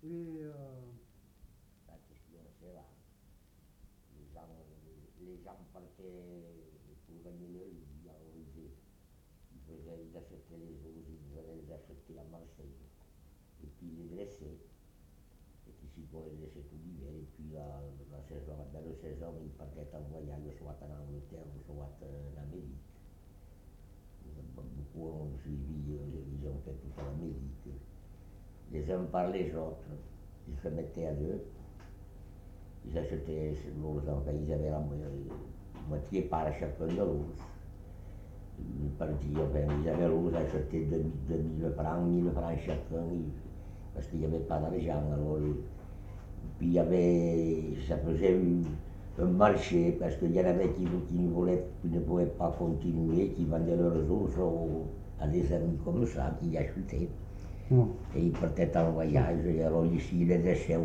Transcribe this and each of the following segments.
Et La question c'est là. Les gens, les gens partaient pour gagner leur vie. Alors ils achetaient les os, ils allaient les acheter à Marseille. Et puis ils les dressaient. Et puis s'ils pouvaient les laisser tout l'hiver. Et puis la saison, la belle saison, ils partaient en voyage, soit en Angleterre, soit en Amérique. Beaucoup ont suivi, ils ont fait toute l'Amérique. Les uns par les autres, ils se mettaient à deux. Ils achetaient l'ours, enfin ils avaient la moitié par chacun de l'ours. Ils partaient, enfin ils avaient l'ours, achetaient 2000 francs, 1000 francs chacun, parce qu'il n'y avait pas d'argent. Alors, puis il y avait, ça faisait un marché, parce qu'il y en avait qui ne pouvaient pas continuer, qui vendaient leurs ours à des amis comme ça, qui achetaient. Et ils partaient en voyage, et alors ici les déchets,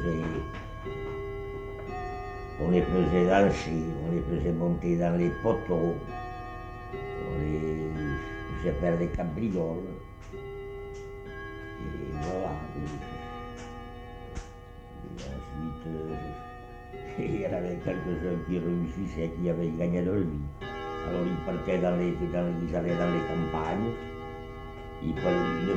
on les faisait danser, on les faisait monter dans les poteaux, on les faisait faire des cabrioles. Et voilà. Et ensuite, il y en avait quelques-uns qui réussissaient, qui avaient gagné leur vie. Alors ils partaient ils allaient dans les campagnes, ils ne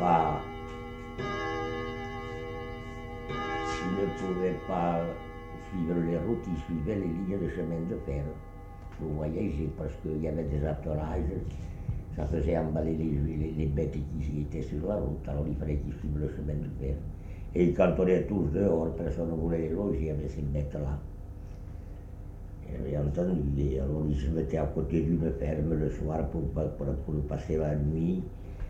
pouvaient pas suivre les routes, ils suivaient les lignes de chemin de fer pour voyager, parce qu'il y avait des atterrages, ça faisait emballer les bêtes qui étaient sur la route, alors il fallait qu'ils suivent le chemin de fer. Et quand on est tous dehors, personne ne voulait les loger avec ces bêtes-là. J'avais entendu, et alors ils se mettaient à côté d'une ferme le soir pour passer la nuit.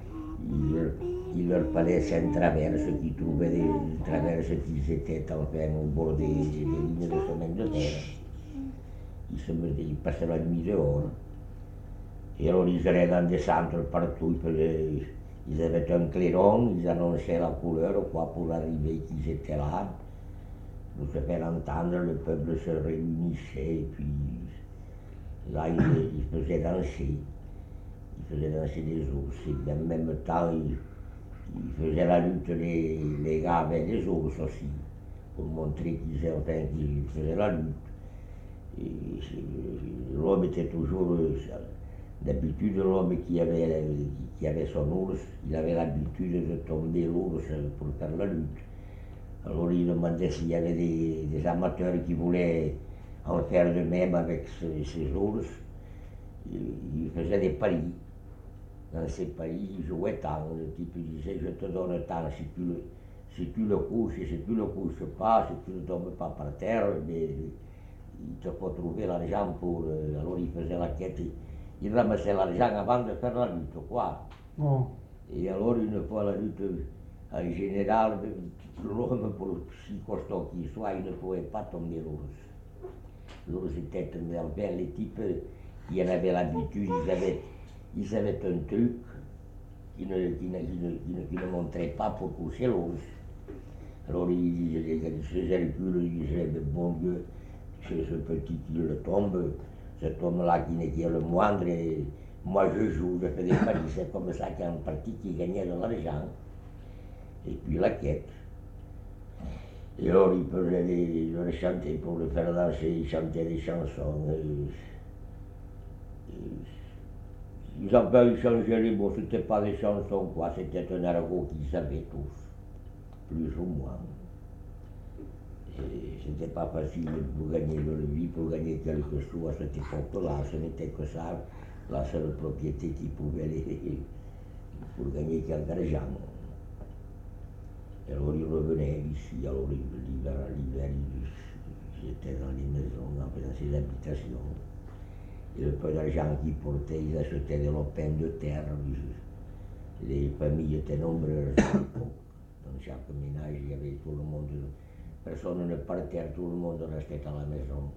Il leur fallait 5 traverses qui trouvaient des traverses qui étaient enfin au bord des lignes de chemin de terre. Ils passaient la nuit dehors. Et alors ils allaient dans des centres partout, ils avaient un clairon, ils annonçaient la couleur quoi, pour arriver qu'ils étaient là, pour se faire entendre, le peuple se réunissait, et puis là ils faisaient danser. Ils faisaient danser des ours, et en même temps ils faisaient la lutte les gars avec les ours aussi, pour montrer qu'ils faisaient la lutte. Et l'homme était toujours, d'habitude l'homme qui avait son ours, il avait l'habitude de tomber l'ours pour faire la lutte. Alors il demandait s'il y avait des amateurs qui voulaient en faire de même avec ces ours. Il faisait des paris. Dans ces paris, il jouait tant. Le type disait, je te donne tant si tu le couches, et si tu le couches pas, si tu ne tombes pas par terre, mais il te faut trouver l'argent pour... alors il faisait la quête, il ramassait l'argent avant de faire la lutte, quoi. oh, Et alors une fois la lutte, en général, l'homme, pour si costaud qu'il soit, il ne pouvait pas tomber l'ours. L'ours était enfin, les types qui en avaient l'habitude, ils avaient un truc qui ne montrait pas pour coucher l'ours. Alors ils faisaient le cul, ils disaient, bon Dieu, c'est ce petit qui le tombe, cet homme-là qui est le moindre, et moi je joue, je fais des paris, c'est comme ça qu'il y a un parti qui gagnait de l'argent. Et puis la quête. Et alors ils le chantaient pour le faire danser, ils chantaient des chansons. Ils n'ont pas changé les mots, c'était pas des chansons quoi, c'était un argot qu'ils savaient tous, plus ou moins. Et c'était pas facile pour gagner leur vie, pour gagner quelques sous à cette époque-là, ce n'était que ça, la seule propriété qui pouvait pour gagner quelque argent. Et alors ils revenaient ici, alors l'hiver, ils étaient dans les maisons, dans ces habitations. Et le peu d'argent qu'ils portaient, ils achetaient des lopins de terre. Les familles étaient nombreuses à l'époque. Dans chaque ménage, il y avait tout le monde. Personne ne partait, tout le monde restait à la maison.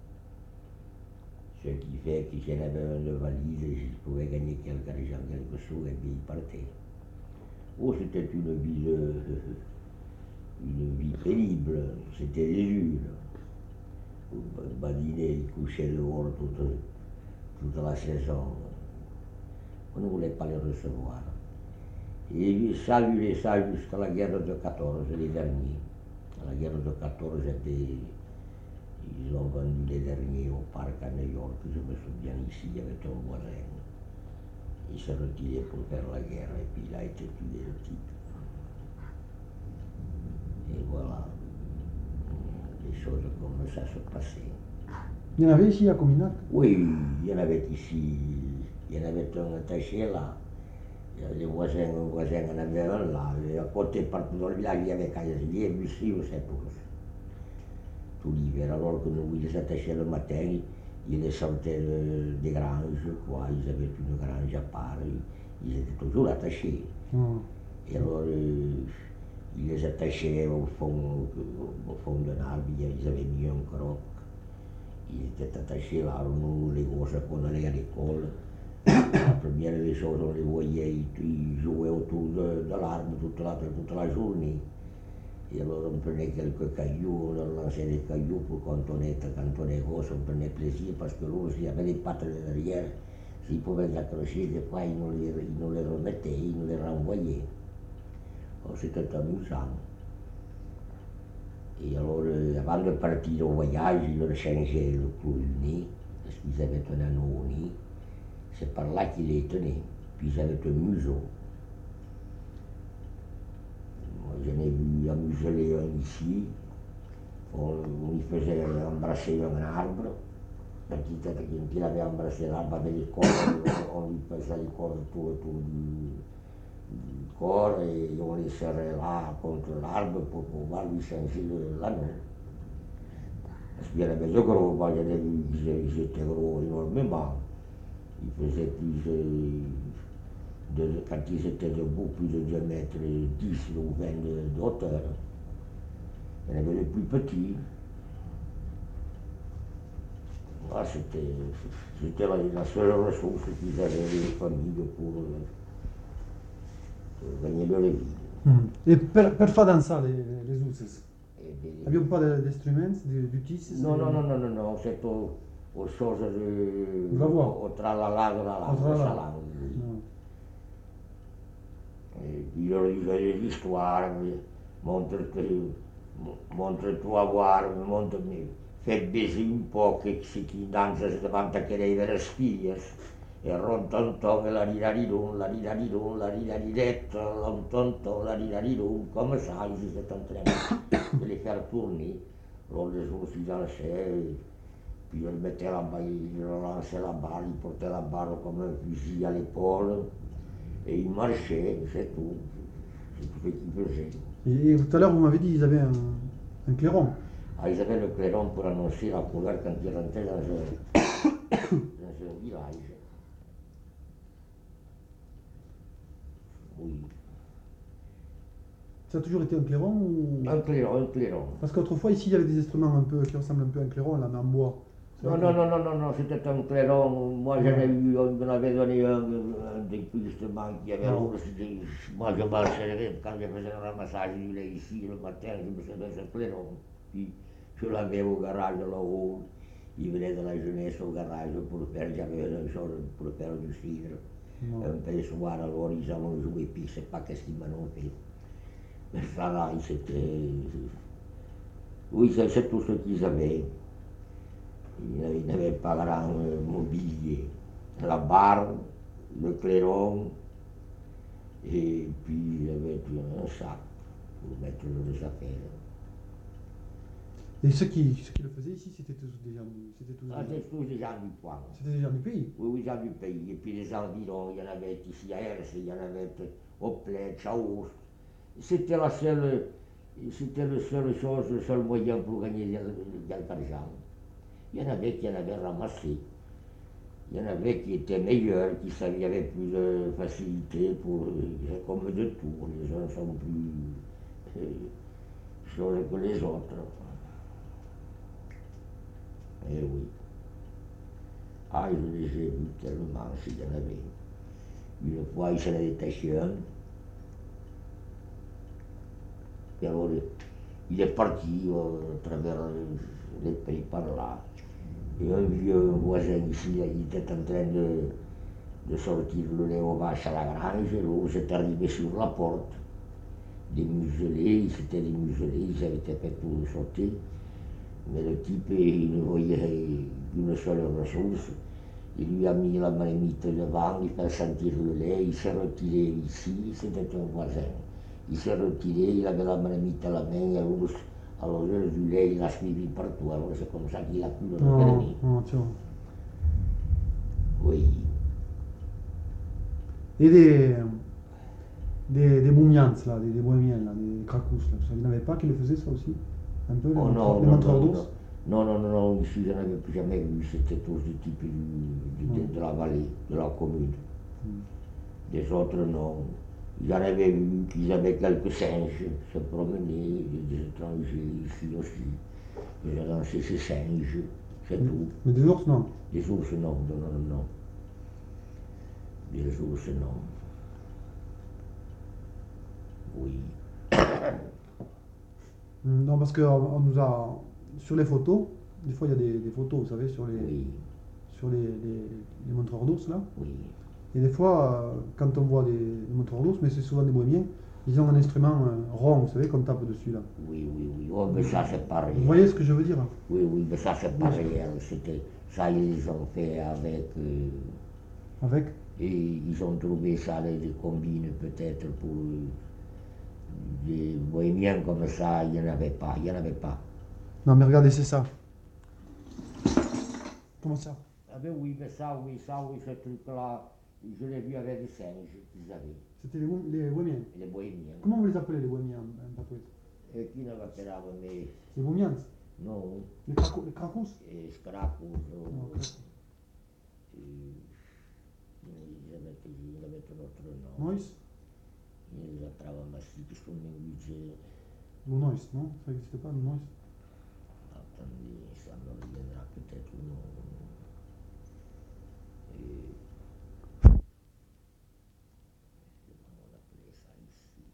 Ce qui fait qu'ils en avaient un de valise, ils pouvaient gagner quelque argent, quelques sous, et puis ils partaient. Oh, c'était une vie pénible, c'était des jours. Badiner, ils couchaient dehors toute la saison. On ne voulait pas les recevoir. Et ça a duré ça jusqu'à la guerre de 14, les derniers. À la guerre de 14, ils ont vendu les derniers au parc à New York, je me souviens ici, il y avait un voisin. Il s'est retiré pour faire la guerre et puis il a été tué le type. Et voilà, les choses comme ça se passaient. Il y en avait ici à Cominac? Oui, il y en avait ici, il y en avait un attaché là. Les voisins en avaient un là. Et à côté, partout dans le village, il y avait casier, ici, c'est pour tout l'hiver. Alors que nous, ils les attachaient le matin, ils les sortaient des granges, quoi. Ils avaient une grange à part, ils étaient toujours attachés. Et alors, ils les attachaient au fond d'un arbre, ils avaient mis un croc. Ils étaient attachés là, nous, les gosses, quand on allait à l'école. La première des choses, on les voyait, ils jouaient autour de l'arbre toute la journée. Et alors on prenait quelques cailloux, on leur lançait des cailloux pour quand on est gosse, on prenait plaisir parce que l'ours, il y avait des pattes derrière, s'ils pouvaient les accrocher, des fois ils nous les remettaient, ils nous les renvoyaient. Alors c'était amusant. Et alors, avant de partir au voyage, ils leur changeaient le clou du nez, parce qu'ils avaient un anneau au nez. C'est par là qu'ils les tenaient. Puis ils avaient un museau. Moi, j'en ai vu amuseler un ici. On lui faisait embrasser un arbre. Quand il avait embrassé l'arbre avec les cordes, on lui faisait les cordes tout autour du corps et on les serrait là contre l'arbre pour pouvoir lui changer l'anneau. Parce qu'il y en avait de gros, moi j'en ai vu, ils étaient gros énormément. Ils faisaient quand ils étaient debout, plus de 2 mètres 10 ou 20 de hauteur. Il y en avait les plus petits. Là, c'était la seule ressource qu'ils avaient, les familles, pour gagner leur vie. Et per fare danzare le Uzes, abbiamo pas d'instruments, d'outils? Non, c'est aux choses au tralala de sa langue. Et puis je leur disais l'histoire, montre-toi a voir, fais baiser un po' che si danza davanti a che lei le spiglie. E rontonton, la ridaridun, la ridaridun, la ridaridette, rontonton, la ridaridun, comme ça, ils étaient en train de les faire tourner. Alors les autres, ils dansaient, puis ils le mettaient là-bas, ils le lançaient la balle, ils portaient la balle comme un fusil à l'épaule, et ils marchaient, c'est tout. C'est tout ce qu'ils faisaient. Et tout à l'heure, vous m'avez dit qu'ils avaient un clairon. Ah, ils avaient le clairon pour annoncer la couleur quand ils rentraient dans un village. Oui. Ça a toujours été un clairon ou... Un clairon. Parce qu'autrefois, ici, il y avait des instruments un peu qui ressemblent un peu à un clairon, là, mais en bois. Non, c'était un clairon. Moi, j'en ai eu, on m'avait donné un justement qui avait l'ours. Moi, je marchais, quand je faisais un ramassage du lait ici le matin, je me servais ce clairon. Puis, je l'avais au garage là-haut. Il venait de la jeunesse au garage pour faire, j'avais une chose pour faire du cidre. Un peu le soir, alors ils ont joué, puis je ne sais pas qu'est-ce qu'ils m'ont fait. Mais ça là, c'était... Oui, c'est tout ce qu'ils avaient. Ils n'avaient pas grand mobilier. La barre, le clairon, et puis il y avait un sac pour mettre les affaires. Et ceux qui le faisaient ici, c'était tous des gens C'était tous des gens du coin. C'était des gens du pays? Oui, des gens du pays. Et puis les environs, il y en avait ici à Ers, il y en avait au Pletch, à Oust. C'était le seul moyen pour gagner de l'argent. Il y en avait qui en avaient ramassé. Il y en avait qui étaient meilleurs, qui avaient plus de facilité pour, comme de tout. Les gens sont plus choses que les autres. Eh oui. Ah, je les ai vus tellement, s'il y en avait. Une fois, il s'en est détaché un. Et alors, il est parti à travers les pays par là. Et un vieux voisin ici, il était en train de sortir le lait aux vaches à la grange, et l'eau s'est arrivée sur la porte. Des muselés, c'était des muselés, ils avaient été fait pour le sauter. Mais le type, il ne voyait qu'une seule ressource. Il lui a mis la marmite devant, il fait sentir le lait, il s'est retiré ici, c'était un voisin. Il s'est retiré, il avait la marmite à la main, et à l'odeur du lait, il a suivi partout. Alors c'est comme ça qu'il a pu le repérer. Tu vois. Oui. Et des boumians, là, des bohémiens, là, des cracous, là, il n'y en avait pas qui le faisaient ça aussi? Un peu, Oh les montreurs d'ours? non, ici je n'avais plus jamais vu, c'était tous des types de la vallée, de la commune. Des autres non. J'en avais vu qu'ils avaient quelques singes se promener, des étrangers ici aussi. Ils ont lancé ces singes, c'est tout. Mais des ours, non? Des ours, non. Des ours, non. Oui. Non, parce qu'on nous a. Sur les photos, des fois il y a des photos, vous savez, sur Oui, les montreurs d'ours, là. oui. Et des fois, quand on voit des montreurs d'ours, mais c'est souvent des bohémiens, ils ont un instrument rond, vous savez, qu'on tape dessus, là. Oui. Oh, mais ça c'est pareil. Vous voyez ce que je veux dire? Oui, mais ça c'est pareil. Ça, ils ont fait avec. Avec? Et ils ont trouvé ça, les combines peut-être pour des bohémiens comme ça, il n'y en avait pas. Non, mais regardez, c'est ça. Comment ça? Ah ben oui, mais ça, ce truc-là, je l'ai vu avec des singes qu'ils avaient, C'était les bohémiens. les bohémiens. Comment vous les appelez, les bohémiens, en patouille? Et qui ne m'appellava, mais Les bohémiens? non, Les cracous? et Scracos, Non, ils avaient un autre nom. Noise? Ils appellent aussi, qui sont linguisés. Ou noise, non? Ça n'existe pas, le noise? Attendez, ça me reviendra peut-être le nom. Comment on appelait ça ici?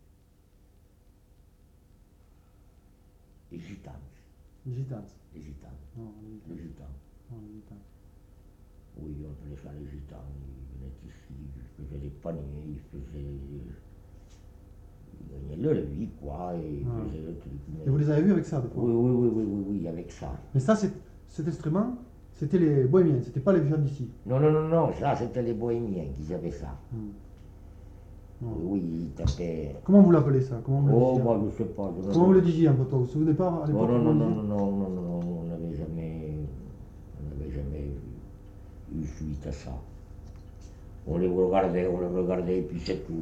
Les gitans. Les gitans. Les gitans. Non, Les gitans. Non, les gitans. Oui, on appelait ça les gitans. Ils venaient ici, ils faisaient des paniers, ils gagnaient leur vie, quoi, et ils faisaient le truc. Et vous les avez vus avec ça, des fois? Oui, avec ça. Mais ça, cet instrument, c'était les bohémiens, c'était pas les gens d'ici. Non, ça c'était les bohémiens qui avaient ça. Non. Oui, ils tapaient. Comment vous l'appelez ça? Comment vous le Oh, disiez? moi je sais pas. Comment vous le disiez un peu, toi? Vous vous souvenez pas à l'époque? Non, comment vous le disiez? on n'avait jamais eu suite à ça. On les regardait et puis c'est tout.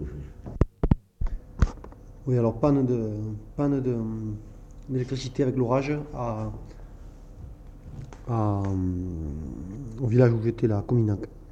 Oui, alors panne d'électricité avec l'orage au village où j'étais là, à Cominac.